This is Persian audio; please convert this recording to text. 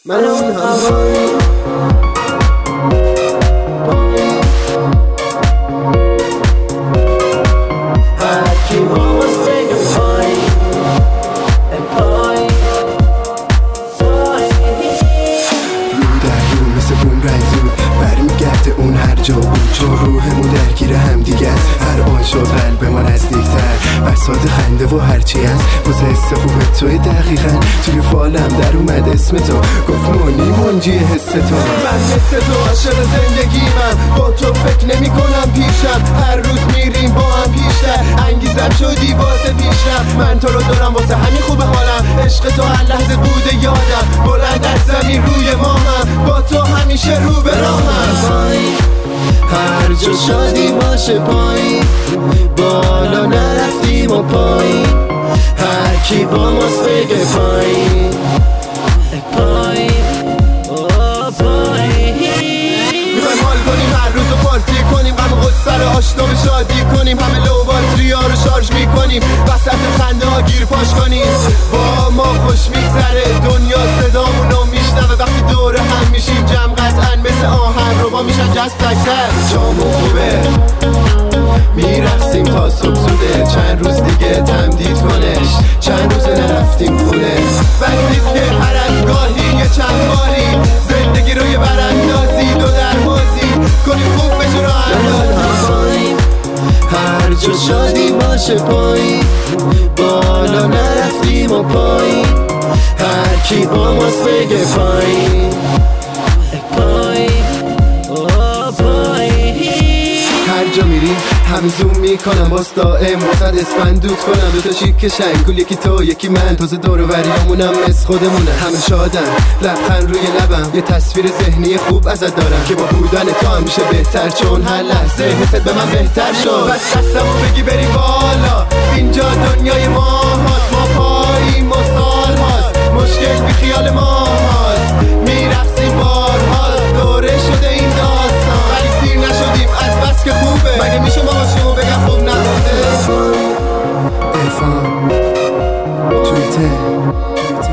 من اون هوایی هرکی با باز بگه پای پای رو در رو مثل بوم رای زود برمیگرده اون هر جا بود، چون روحمون درگیر هم دیگه است. هر آن شد قلب ما نزدیکتر، بساط خنده و هرچی هست واسه حس خوب توی دقیقا. توی فالم در اومد اسم تو، گفت مونی منجی حس تو. من مثل تو عاشق زندگی، من با تو فکر نمی کنم پیشم. هر روز میریم با هم پیشتر، انگیزم شدی واسه پیشم. من تو رو دارم واسه همین خوب حالم، عشق تو هر لحظه بوده یادم. بلند از زمین روی ما هم، با تو همیشه رو به راهم. هر جا شادی باشه پایین، بالا نرفتیم و پایین. هر کی با ماست بگه پایین پایین پایین. میخوایم حال کنیم هر روز رو پارتی کنیم، غم و غصه رو آشنا به شادی کنیم. همه لو باتری ها رو شارژ میکنیم، وسط خنده ها گیر پاش کنیم. با ما خوش میگذره دنیا، صدامونو میشنوه وقتی دور هم میشیم جمع. قطعا مثل آهن رو با میشن جست تکتر. جامون خوبه میرقصیم تا صبح زوده، چند روز دیگه تمدید کنش. چند روز نرفتیم خونه، بد نیست که هر از گاهی یه چند باری زندگی رو یه براندازی دو درمازی کنیم، خوب بشه را اندازی. هر جا شادی باشه پایین، بالا نرفتیم و پایین. هر کی با ماست بگه پایین پایین پایین. هر جا میریم همه زوم میکنم، باز دائم واسد اسپندود کنم. دوتا شیک شنگول، یکی تو یکی من، تازه دور و بریامونم مثل خودمونه. همه شادن لبخند روی لبم، یه تصویر ذهنی خوب ازت دارم که با بودن تو همیشه بهتر، چون هر لحظه حست به من بهتر شد. بس دستمو بگی بری بالا، اینجا دنیای ما هاست. ما پاییم و سال هاست، مشکل بی خیال ما هاست. میرقصیم بار هاست، دوره شده این داستان. ولی سیر نشدیم از بس که خوبه، مگه میشه ما باشیم و بگم خوب نبوده. ارفان توییتر